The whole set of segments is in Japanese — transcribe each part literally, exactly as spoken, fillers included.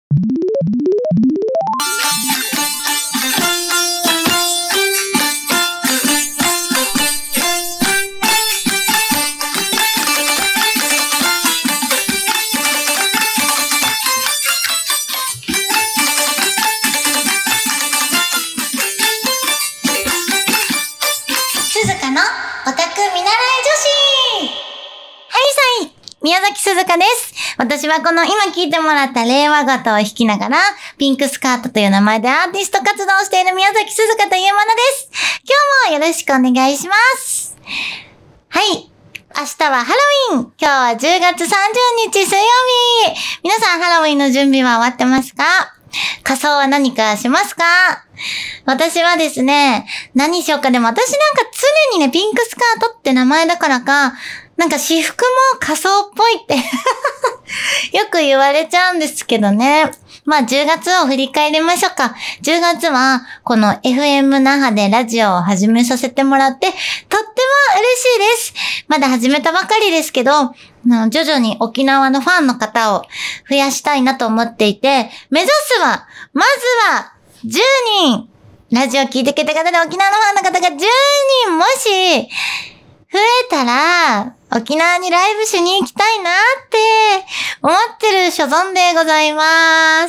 宮崎鈴香です。私はこの今聴いてもらった令和語を弾きながら、ピンクスカートという名前でアーティスト活動をしている宮崎鈴香というものです。今日もよろしくお願いします。はい。明日はハロウィン。今日はじゅうがつさんじゅうにち水曜日。皆さんハロウィンの準備は終わってますか？仮装は何かしますか？私はですね、何しようか。でも私なんか常にね、ピンクスカートって名前だからか、なんか私服も仮装っぽいってよく言われちゃうんですけどね。まあじゅうがつを振り返りましょうか。じゅうがつはこの エフエム 那覇でラジオを始めさせてもらってとっても嬉しいです。まだ始めたばかりですけど、徐々に沖縄のファンの方を増やしたいなと思っていて、目指すは、まずはじゅうにん。ラジオ聞いてくれた方で沖縄のファンの方がじゅうにんもし増えたら、沖縄にライブしに行きたいなって思ってる所存でございます。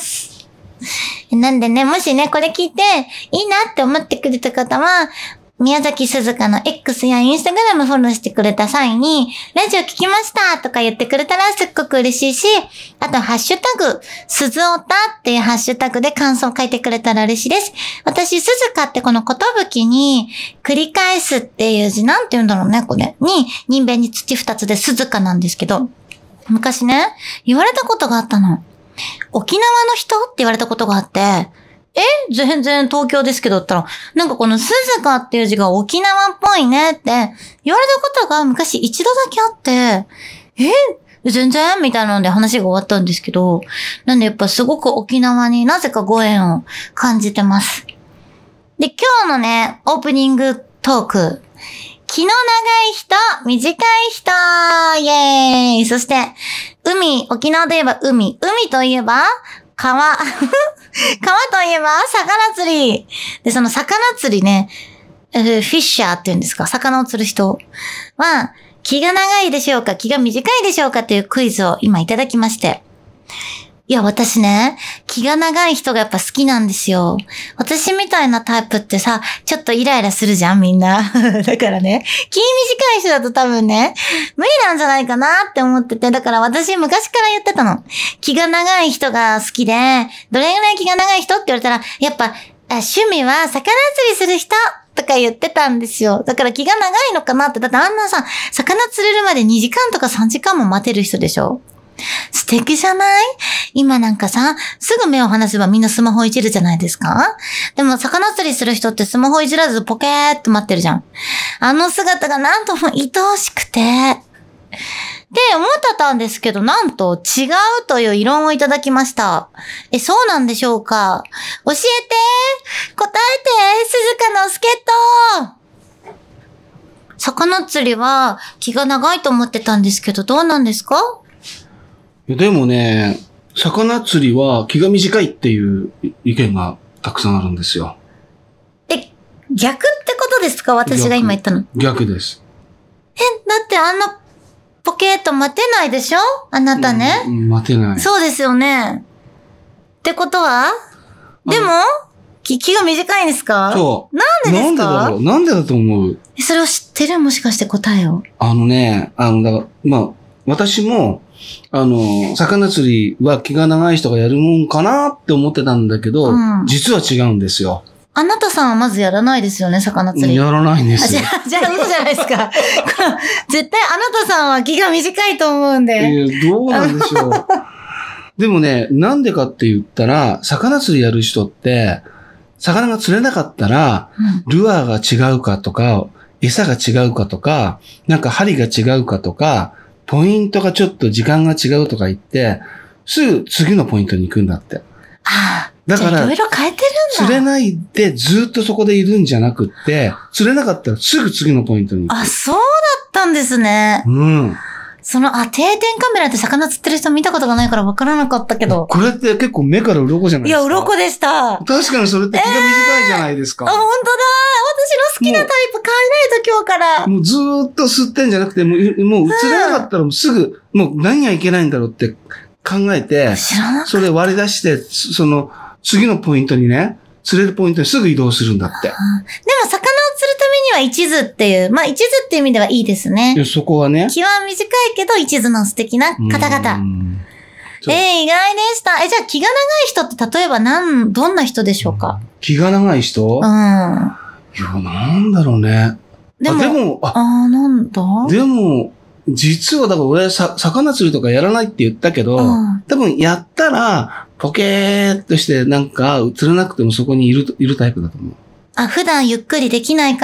なんでね、もしね、これ聞いていいなって思ってくれた方は、宮崎鈴香の X や Instagram フォローしてくれた際に、ラジオ聞きましたとか言ってくれたらすっごく嬉しいし、あとハッシュタグ、鈴おたっていうハッシュタグで感想を書いてくれたら嬉しいです。私、鈴香ってこのことぶきに、繰り返すっていう字、なんて言うんだろうね、これ。に、人弁に土二つで鈴香なんですけど、昔ね、言われたことがあったの。沖縄の人って言われたことがあって、え全然東京ですけどって言ったら、なんかこの鈴香っていう字が沖縄っぽいねって言われたことが昔一度だけあって、え全然みたいなので話が終わったんですけど、なんでやっぱすごく沖縄になぜかご縁を感じてます。で、今日のね、オープニングトーク、気の長い人、短い人、イエーイ。そして、海、沖縄といえば海、海といえば川。川といえば魚釣り。で、その魚釣りね、フィッシャーって言うんですか、魚を釣る人は、気が長いでしょうか、気が短いでしょうかっていうクイズを今いただきまして。いや、私ね、気が長い人がやっぱ好きなんですよ。私みたいなタイプってさ、ちょっとイライラするじゃん、みんな。だからね、気短い人だと多分ね、無理なんじゃないかなって思ってて、だから私昔から言ってたの。気が長い人が好きで、どれぐらい気が長い人って言われたら、やっぱ、趣味は魚釣りする人とか言ってたんですよ。だから気が長いのかなって、だってあんなさ、魚釣れるまでにじかんとかさんじかんも待てる人でしょ？素敵じゃない？今なんかさ、すぐ目を離せばみんなスマホいじるじゃないですか？でも魚釣りする人ってスマホいじらずポケーっと待ってるじゃん。あの姿がなんとも愛おしくて。で、思ってたんですけど、なんと違うという異論をいただきました。え、そうなんでしょうか？教えて！答えて！鈴鹿の助っ人！魚釣りは気が長いと思ってたんですけど、どうなんですか？ でもね、魚釣りは気が短いっていう意見がたくさんあるんですよ。 え、逆ってことですか？私が今言ったの。 逆です。 え、だってあんなポケーっと待てないでしょ？あなたね。 うん、待てない。 そうですよね。ってことはでも気、気が短いんですか？ そう。 なんでですか？ なんでだろう？なんでだと思う？ それを知ってる？もしかして答えを。 あのね、あの、だから、まあ、私も、あの、魚釣りは気が長い人がやるもんかなって思ってたんだけど、うん、実は違うんですよ。 あなたさんはまずやらないですよね、魚釣り。 やらないんですよ。 じゃあ、じゃあ嘘じゃないですか。絶対あなたさんは気が短いと思うんで。 えー、どうなんでしょう。でもね、なんでかって言ったら、魚釣りやる人って、魚が釣れなかったら、うん、ルアーが違うかとか、餌が違うかとか、なんか針が違うかとか、ポイントがちょっと時間が違うとか言って、すぐ次のポイントに行くんだって。 ああ。だから、いろいろ変えてるんだ。 釣れないでずっとそこでいるんじゃなくって、釣れなかったらすぐ次のポイントに行く。 あ、そうだったんですね。 うん。 その、あ、定点カメラで魚釣ってる人見たことがないから分からなかったけど。 これって結構目から鱗じゃないですか。 いや、鱗でした。 確かにそれって気が短いじゃないですか。 えー、あ、本当だ。私の好きなタイプ変えないと今日から。 もうずーっと吸ってんじゃなくて、もう、もう映らなかったらもうすぐ、うん、もう何がいけないんだろうって考えて、 知らなかった。 それ割り出して、その、次のポイントにね、釣れるポイントにすぐ移動するんだって。でも、 魚を釣るためには一途っていう、まあ一途っていう意味ではいいですね。 いや、そこはね。 気は短いけど一途の素敵な方々。えー、意外でした。え、じゃあ気が長い人って例えばなん、どんな人でしょうか？ 気が長い人？うん。いや、なんだろうね。 でも、 あ、でも、あ、 あなんだでも、実はだから俺さ、魚釣りとかやらないって言ったけど、うん、多分やったら、ポケーっとしてなんか釣れなくてもそこにいる、いるタイプだと思う。 あ、普段ゆっくりできないから、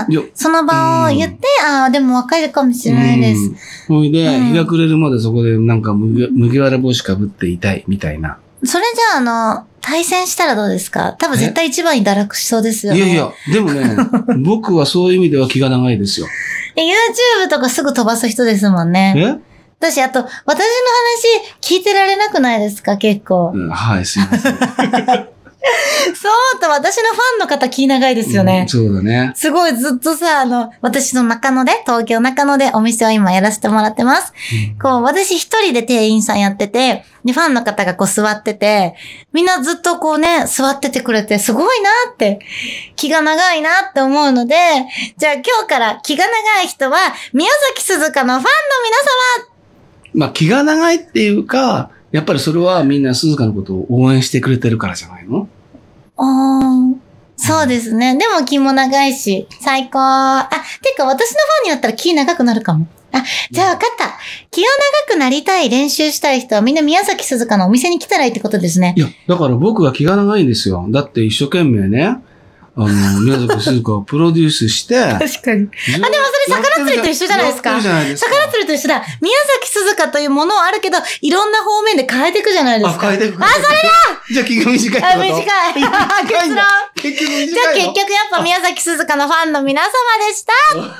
その場を言って、うん、ああ、でもわかるかもしれないです。 そ、うん、れで、うん、日が暮れるまでそこでなんか麦、麦わら帽子かぶっていたいみたいな。 それじゃあ、あの、対戦したらどうですか？多分絶対一番に堕落しそうですよね。 いやいや、でもね、僕はそういう意味では気が長いですよ。 YouTube とかすぐ飛ばす人ですもんね。 え？ 私、あと、私の話聞いてられなくないですか？結構。 うん、はい、すいません。 そうと、私のファンの方気長いですよね、 うん。そうだね。 すごいずっとさ、あの、私の中野で、東京中野でお店を今やらせてもらってます。うん、こう、私一人で店員さんやってて、で、ファンの方がこう座ってて、みんなずっとこうね、座っててくれて、すごいなって、気が長いなって思うので、じゃあ今日から気が長い人は、宮崎鈴鹿のファンの皆様。 まあ、気が長いっていうか、やっぱりそれはみんな鈴鹿のことを応援してくれてるからじゃないの？ ああ、そうですね。でも気も長いし、最高。あ、てか私のファンになったら気長くなるかも。あ、じゃあ分かった。気を長くなりたい、練習したい人はみんな宮崎鈴鹿のお店に来たらいいってことですね。 いや、だから僕は気が長いんですよ。だって一生懸命ね、あの、宮崎鈴鹿をプロデュースして。 確かに。あ、でもそれ魚釣りと一緒じゃないですか。魚釣りと一緒だ。宮崎鈴鹿というものはあるけど、いろんな方面で変えていくじゃないですか。 あ、変えていく。 あ、それだじゃあ気が短いってこと？ あ、短い。結論。 結局短いの。 じゃあ結局やっぱ宮崎鈴鹿のファンの皆様でした。ありがとう。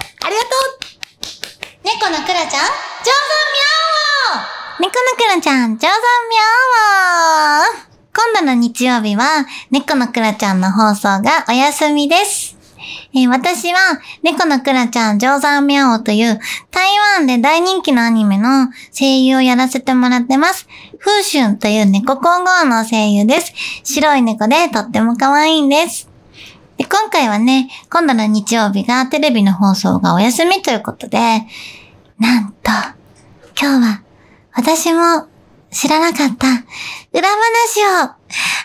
猫のくらちゃん、上手みゃおー。猫のくらちゃん、上手みゃおー。今度の日曜日は、猫のくらちゃんの放送がお休みです。えー、私は、猫のくらちゃん、上山みゃおという、台湾で大人気のアニメの声優をやらせてもらってます。風春という猫皇后の声優です。白い猫でとっても可愛いんです。で、今回はね、今度の日曜日がテレビの放送がお休みということで、なんと、今日は、私も、知らなかった裏話を話しちゃいたいと思い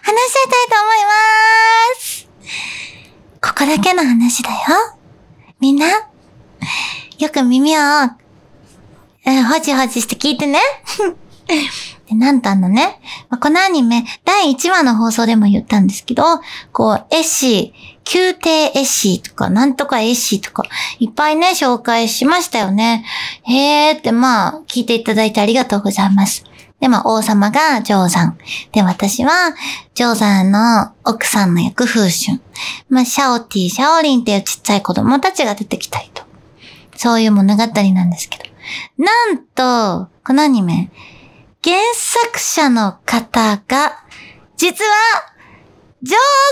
ます。ここだけの話だよ。みんな、よく耳を、えー、ほじほじして聞いてね。で、なんとあのね、まあ、このアニメ、だいいちわの放送でも言ったんですけど、こう、エッシー、宮廷エッシーとか、なんとかエッシーとか、いっぱいね、紹介しましたよね。へーって、まあ、聞いていただいてありがとうございます。で、まあ、王様が定山。で、私は、定山の奥さんの役風春。まあ、シャオティ、シャオリンっていうちっちゃい子供たちが出てきたりと。そういう物語なんですけど。なんと、このアニメ、原作者の方が、実は、定山だ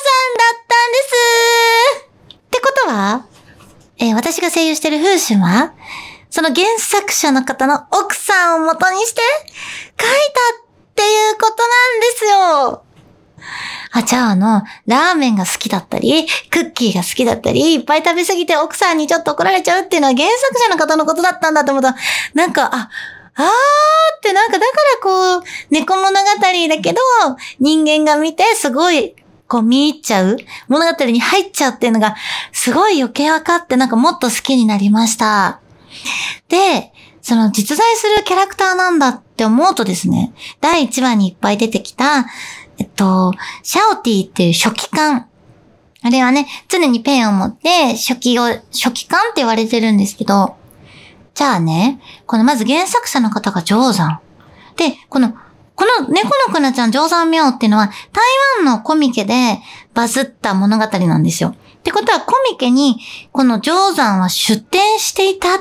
ったんです。ってことは、えー、私が声優してる風春は、その原作者の方の奥さんを元にして書いたっていうことなんですよ。あ、じゃああの、ラーメンが好きだったり、クッキーが好きだったり、いっぱい食べ過ぎて奥さんにちょっと怒られちゃうっていうのは原作者の方のことだったんだと思ったら、なんか、あ、あーってなんかだからこう、猫物語だけど、人間が見てすごい、こう見入っちゃう物語に入っちゃうっていうのが、すごい余計分かってなんかもっと好きになりました。で、その実在するキャラクターなんだって思うとですね、だいいちわにいっぱい出てきた、えっと、シャオティっていう書記官。あれはね、常にペンを持って書記を、書記官って言われてるんですけど、じゃあね、このまず原作者の方が定山。で、この、この猫のくなちゃん定山みゃおっていうのは台湾のコミケでバズった物語なんですよ。ってことはコミケにこの定山は出展していたっ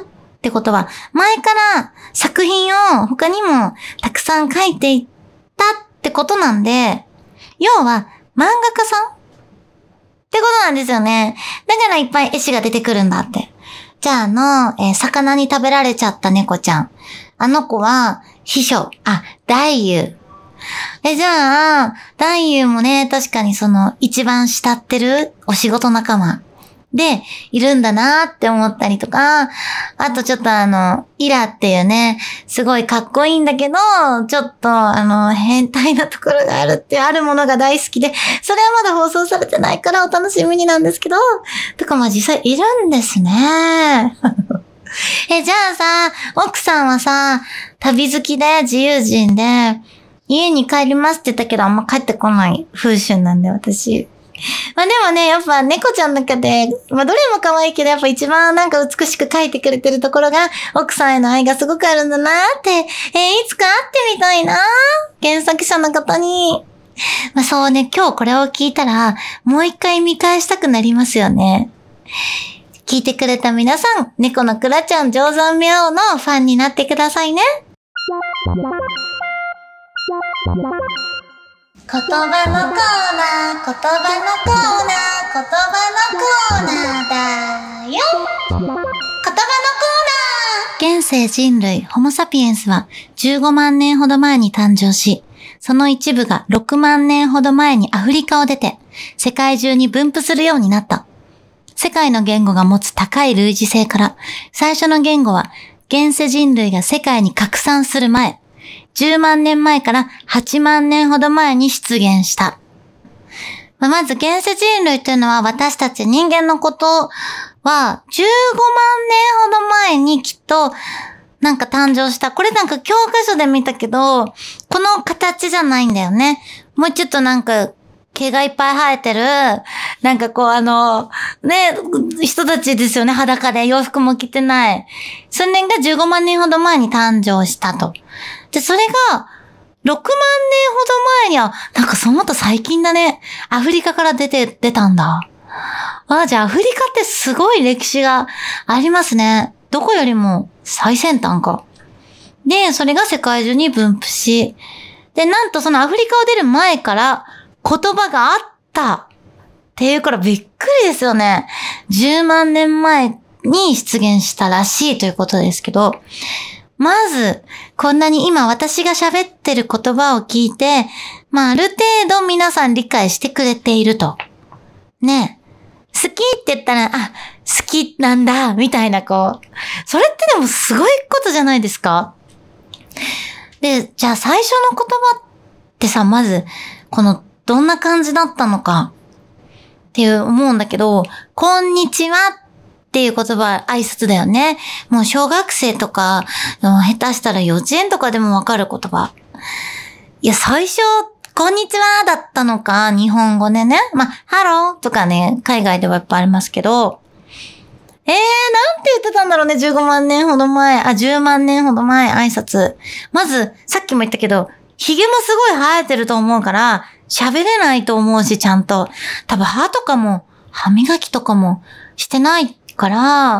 ってことは、前から作品を他にもたくさん書いていったってことなんで、要は漫画家さんってことなんですよね。だからいっぱい絵師が出てくるんだって。じゃああの、えー、魚に食べられちゃった猫ちゃん。あの子は、秘書、あ、大優。え、じゃあ、大優もね、確かにその、一番慕ってるお仕事仲間で、いるんだなって思ったりとか、あとちょっとあの、イラっていうね、すごいかっこいいんだけど、ちょっとあの、変態なところがあるっていう、あるものが大好きで、それはまだ放送されてないからお楽しみになんですけど、とかまあ実際いるんですね。え、じゃあさ、奥さんはさ、旅好きで自由人で、家に帰りますって言ったけどあんま帰ってこない風習なんで私。まあでもね、やっぱ猫ちゃんの中で、まあどれも可愛いけどやっぱ一番なんか美しく描いてくれてるところが奥さんへの愛がすごくあるんだなって、えー、いつか会ってみたいな原作者の方に。まあそうね、今日これを聞いたらもう一回見返したくなりますよね。聞いてくれた皆さん、猫のくらちゃん定山妙のファンになってくださいね。言葉のコーナー、言葉のコーナー、言葉のコーナーだよ。言葉のコーナー。現世人類ホモサピエンスはじゅうごまんねんほど前に誕生し、その一部がろくまんねんほど前にアフリカを出て、世界中に分布するようになった。世界の言語が持つ高い類似性から、最初の言語は現世人類が世界に拡散する前、じゅうまんねんまえからはちまんねんほど前に出現した。まあ、まず現世人類というのは私たち人間のことはじゅうごまんねんほど前にきっとなんか誕生した。これなんか教科書で見たけど、この形じゃないんだよね。もうちょっとなんか毛がいっぱい生えてる、なんかこうあの、ね、人たちですよね。裸で洋服も着てない。それがじゅうごまんねんほど前に誕生したと。で、それが、ろくまんねんほど前には、なんかそのもっと最近だね。アフリカから出て、出たんだ。ああ、じゃあアフリカってすごい歴史がありますね。どこよりも最先端か。で、それが世界中に分布し、で、なんとそのアフリカを出る前から言葉があったっていうからびっくりですよね。じゅうまんねんまえに出現したらしいということですけど、まず、こんなに今私が喋ってる言葉を聞いて、まあある程度皆さん理解してくれていると。ねえ。好きって言ったら、あ、好きなんだ、みたいなこう。それってでもすごいことじゃないですか？で、じゃあ最初の言葉ってさ、まず、この、どんな感じだったのかっていう思うんだけど、こんにちはっていう言葉、挨拶だよね。もう小学生とか、下手したら幼稚園とかでもわかる言葉。いや、最初、こんにちはだったのか、日本語でね。まあ、ハローとかね、海外ではいっぱいありますけど、えー、なんて言ってたんだろうね、じゅうごまんねんほど前、あ、じゅうまんねんほど前、挨拶。まず、さっきも言ったけど、髭もすごい生えてると思うから、喋れないと思うし、ちゃんと。多分歯とかも、歯磨きとかもしてないから、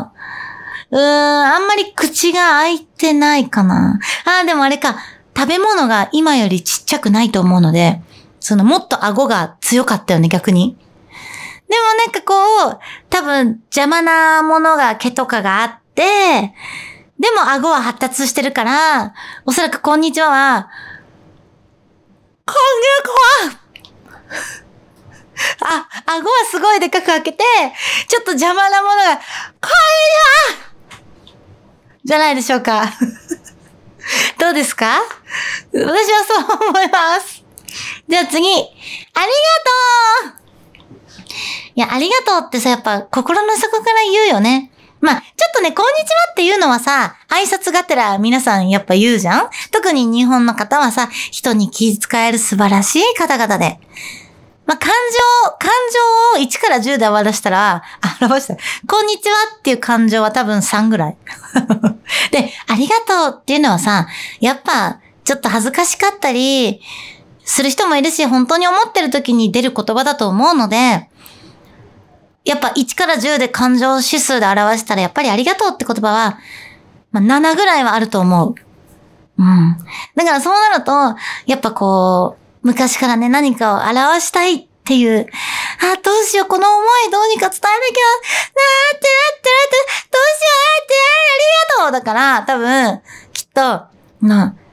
うーん、あんまり口が開いてないかな。あー、でもあれか、食べ物が今よりちっちゃくないと思うので、そのもっと顎が強かったよね、逆に。でもなんかこう、多分邪魔なものが毛とかがあって、でも顎は発達してるから、おそらくこんにちはは、こんにちはあ、顎はすごいでかく開けて、ちょっと邪魔なものが、こんにちはじゃないでしょうか。どうですか？私はそう思います。じゃあ次、ありがとういや、ありがとうってさ、やっぱ心の底から言うよね。まあ、ちょっとね、こんにちはっていうのはさ、挨拶がてら皆さんやっぱ言うじゃん？特に日本の方はさ、人に気遣える素晴らしい方々で。まあ、感情、感情をいちからじゅうで表したら、表したら、こんにちはっていう感情は多分さんぐらい。で、ありがとうっていうのはさ、やっぱちょっと恥ずかしかったりする人もいるし、本当に思ってる時に出る言葉だと思うので、やっぱいちからじゅうで感情指数で表したら、やっぱりありがとうって言葉は、 まあ、ななぐらいはあると思う。うん。だからそうなると、やっぱこう、昔からね、何かを表したいっていう、あ、どうしよう、この思いどうにか伝えなきゃ、なーってなってなって、どうしよう、あーってありがとうだから、多分、きっと、な、あー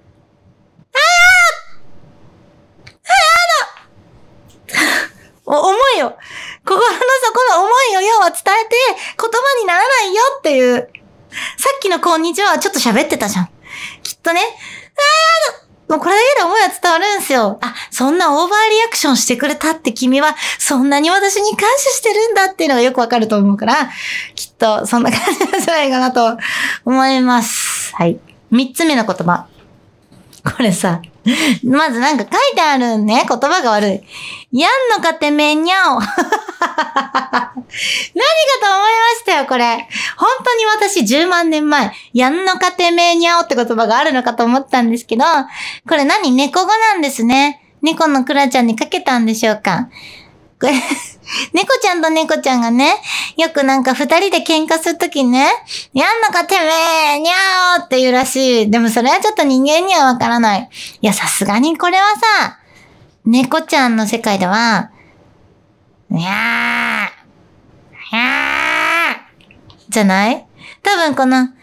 思いを、心の底の思いを要は伝えて、言葉にならないよっていう。さっきのこんにちははちょっと喋ってたじゃん。きっとね、あーもうこれだけで思いは伝わるんですよ。あ、そんなオーバーリアクションしてくれたって君は、そんなに私に感謝してるんだっていうのがよくわかると思うから、きっとそんな感じなんじゃないかなと思います。はい。三つ目の言葉。これさ、まずなんか書いてあるね、言葉が悪い。やんのかてめんにゃお。何かと思いましたよ、これ。本当に私じゅうまんねんまえ、やんのかてめんにゃおって言葉があるのかと思ったんですけど、これ何？猫語なんですね。猫のクラちゃんにかけたんでしょうか。これ、猫ちゃんと猫ちゃんがね、よくなんか二人で喧嘩するときね、やんのかてめえ、にゃーって言うらしい。でもそれはちょっと人間にはわからない。いや、さすがにこれはさ、猫ちゃんの世界では、にゃー、にゃー、じゃない多分この、みゃー、みゃ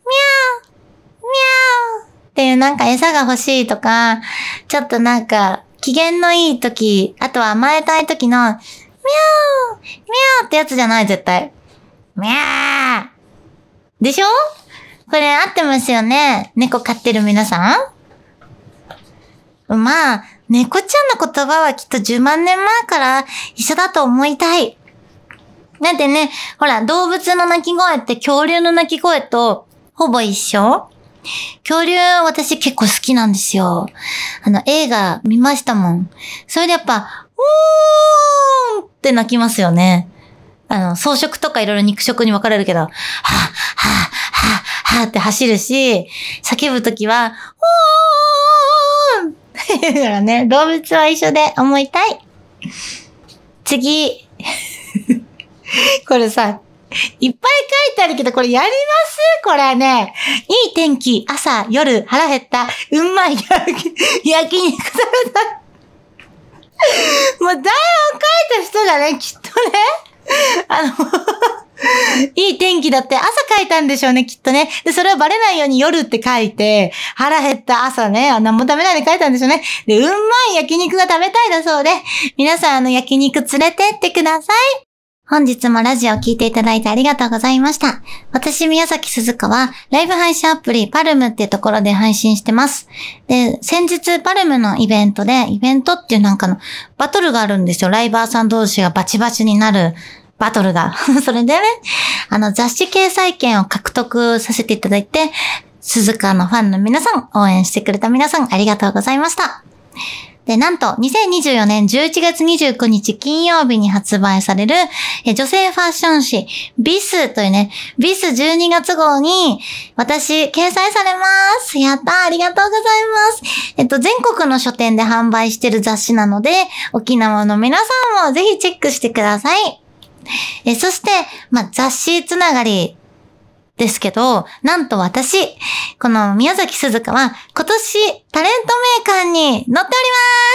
ーっていうなんか餌が欲しいとか、ちょっとなんか、機嫌のいいとき、あとは甘えたいときの、みゃー、みゃーってやつじゃない、絶対。みゃーでしょ？これ合ってますよね？猫飼ってる皆さん？まあ、猫ちゃんの言葉はきっとじゅうまんねんまえから一緒だと思いたい。だってね、ほら、動物の鳴き声って恐竜の鳴き声とほぼ一緒？恐竜私結構好きなんですよ。あの映画見ましたもん。それでやっぱ、おーんって鳴きますよね。あの、草食とかいろいろ肉食に分かれるけど、はぁ、はぁ、はぁ、はぁって走るし、叫ぶときは、おーんって言うからね、動物は一緒で思いたい。次。これさ、いっぱい書いてあるけど、これやりますこれね。いい天気、朝、夜、腹減った、うんまい焼き、焼肉食べた。もう台本書いた人がね、きっとね、あの、いい天気だって朝書いたんでしょうね、きっとね。で、それをバレないように夜って書いて、腹減った朝ね、何も食べないで書いたんでしょうね。で、うんまい焼肉が食べたいだそうで、皆さんあの焼肉連れてってください。本日もラジオを聞いていただいてありがとうございました。私、宮崎鈴香は、ライブ配信アプリ、パルムっていうところで配信してます。で、先日、パルムのイベントで、イベントっていうなんかの、バトルがあるんですよ。ライバーさん同士がバチバチになるバトルが。それでね、あの、雑誌掲載券を獲得させていただいて、鈴香のファンの皆さん、応援してくれた皆さん、ありがとうございました。で、なんと、にせんにじゅうよねんじゅういちがつにじゅうくにち金曜日に発売される、え女性ファッション誌、ビスというね、ビスじゅうにがつ号に、私、掲載されます。やったー、ありがとうございます。えっと、全国の書店で販売してる雑誌なので、沖縄の皆さんもぜひチェックしてください。え、そして、まあ、雑誌つながり、ですけど、なんと私、この宮崎鈴香は今年タレント名鑑に載っております。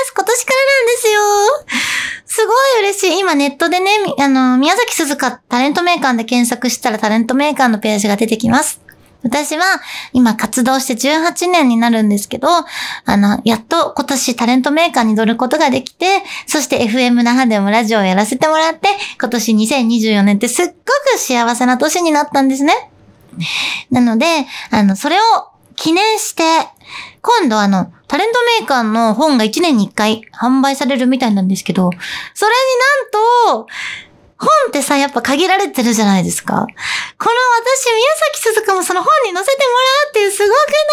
今年からなんですよ。すごい嬉しい。今ネットでね、あの、宮崎鈴香タレント名鑑で検索したらタレント名鑑のページが出てきます。私は今活動してじゅうはちねんになるんですけど、あの、やっと今年タレント名鑑に乗ることができて、そして エフエム 那覇でもラジオをやらせてもらって、今年にせんにじゅうよねんってすっごく幸せな年になったんですね。なので、あの、それを記念して、今度あの、タレントメーカーの本がいちねんにいっかい販売されるみたいなんですけど、それになんと、本ってさ、やっぱ限られてるじゃないですか。この私、宮崎鈴香もその本に載せてもらうっていうすごく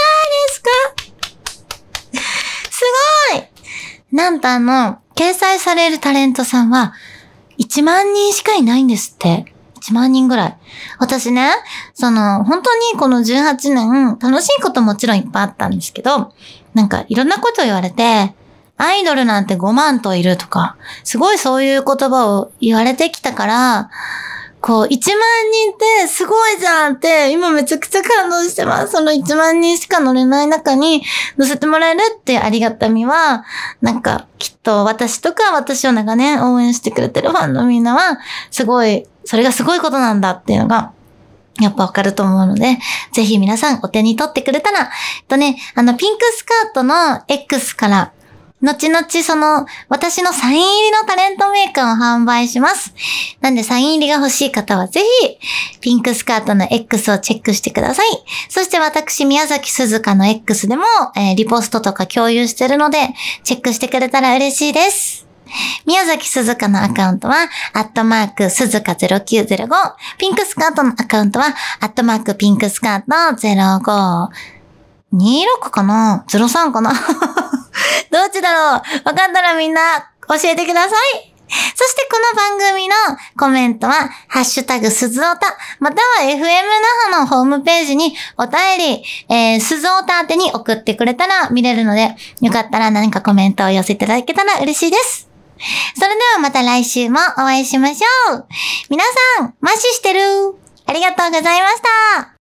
ないですか？すごい！なんとあの、掲載されるタレントさんはいちまんにんしかいないんですって。いちまんにんぐらい。私ね、その、本当にこのじゅうはちねん、楽しいこともちろんいっぱいあったんですけど、なんかいろんなこと言われて、アイドルなんてごまんといるとか、すごいそういう言葉を言われてきたから、 こう、いちまんにんってすごいじゃんって、今めちゃくちゃ感動してます。そのいちまんにんしか乗れない中に乗せてもらえるっていうありがたみは、なんか、きっと私とか私を長年応援してくれてるファンのみんなは、すごい、それがすごいことなんだっていうのが、やっぱわかると思うので、ぜひ皆さんお手に取ってくれたら、えっとね、あの、ピンクスカートの X から、後々その、私のサイン入りのタレントメーカーを販売します。なんでサイン入りが欲しい方はぜひ、ピンクスカートの X をチェックしてください。そして私、宮崎鈴鹿の X でも、えー、リポストとか共有してるので、チェックしてくれたら嬉しいです。宮崎鈴鹿のアカウントは、アットマーク鈴鹿ゼロきゅうゼロご。ピンクスカートのアカウントは、アットマークピンクスカートゼロご。にじゅうろくかな ?ゼロさん かなどっちだろう。わかったらみんな教えてください。そしてこの番組のコメントは、ハッシュタグすずおた、または エフエム 那覇のホームページにお便り、えー、すずおた宛てに送ってくれたら見れるので、よかったら何かコメントを寄せていただけたら嬉しいです。それではまた来週もお会いしましょう。皆さん、マッシュしてる。ありがとうございました。